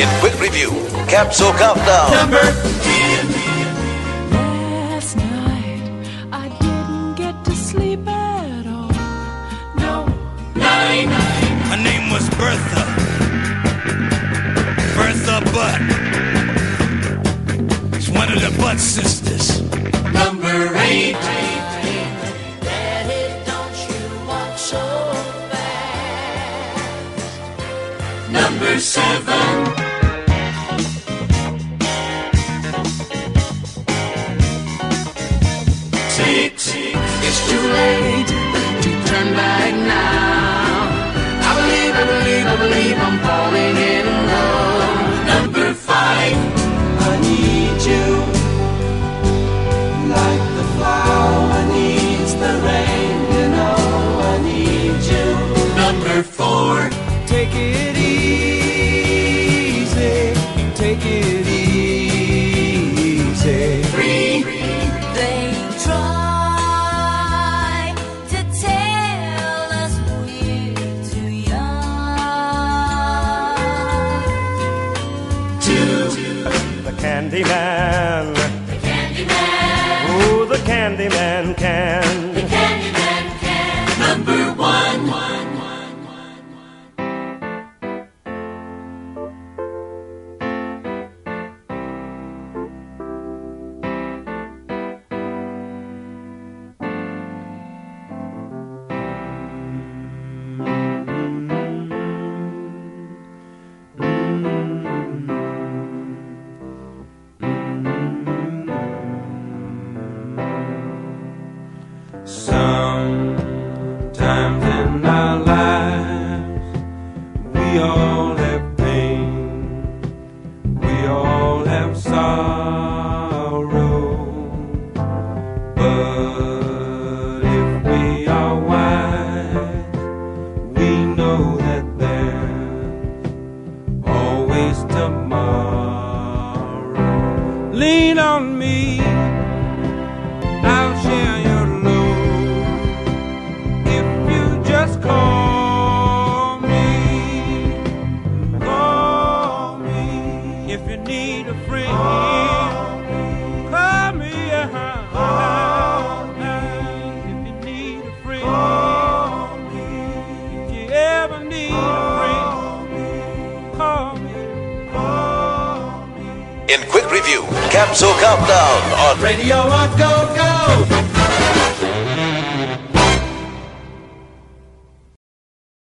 In quick review, Capsule Countdown. Number 10. Last night I didn't get to sleep at all. No. 9. Her name was Bertha. Bertha Butt. She's one of the Butt sisters. Number 8. Daddy, don't you walk so fast. Number 7. It's too late to turn back now. I believe I'm falling in love. Number 5. I need you like the flower needs the rain. You know I need you. Number 4. Take it easy, take it easy. 3. They try to tell us we're too young. 2. The Candyman. The Candyman, Oh, the Candyman can. the Candyman can. Number 1. Sometimes in our lives we all have pain, we all have sorrow. But if we are wise, we know that there's always tomorrow. Lean on me, I'll share your load. If you just call me. If you need a friend, call me. If you need a friend, if you ever need a friend, call me. In quick review, Capsule Countdown on Radio on Go Go.